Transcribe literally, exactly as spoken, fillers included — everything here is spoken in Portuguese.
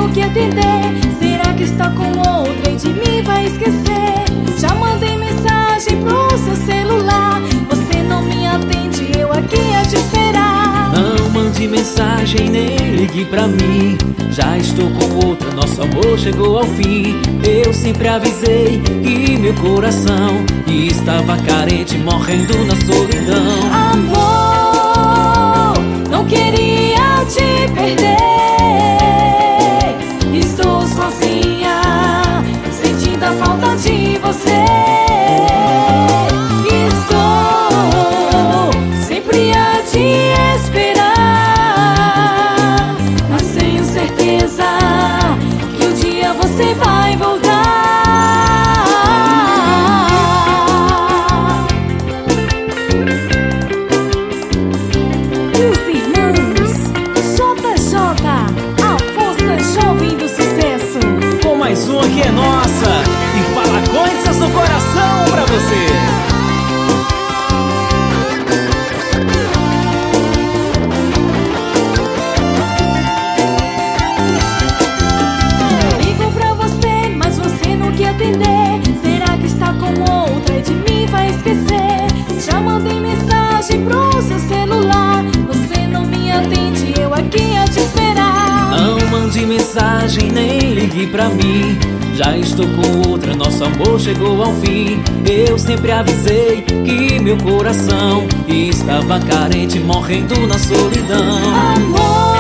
no que atender. Será que está com outra e de mim vai esquecer? Já mandei mensagem pro seu celular, você não me atende, eu aqui a te esperar. Não mande mensagem, nem ligue pra mim, já estou com outra, nosso amor chegou ao fim. Eu sempre avisei que meu coração estava carente, morrendo na solidão. Amor, não queria te perder, estou sozinha, sentindo a falta de você. Estou sempre a te esperar, mas tenho certeza que um dia você vai voltar. E os irmãos J J, a força jovem do sucesso, Com mais uma que é nossa e fala coisas do coração pra você. será que está com outra e de mim vai esquecer? Já mandei mensagem pro seu celular, você não me atende, eu aqui a te esperar. Não mande mensagem, nem ligue pra mim, já estou com outra, nosso amor chegou ao fim. Eu sempre avisei que meu coração estava carente, morrendo na solidão. Amor,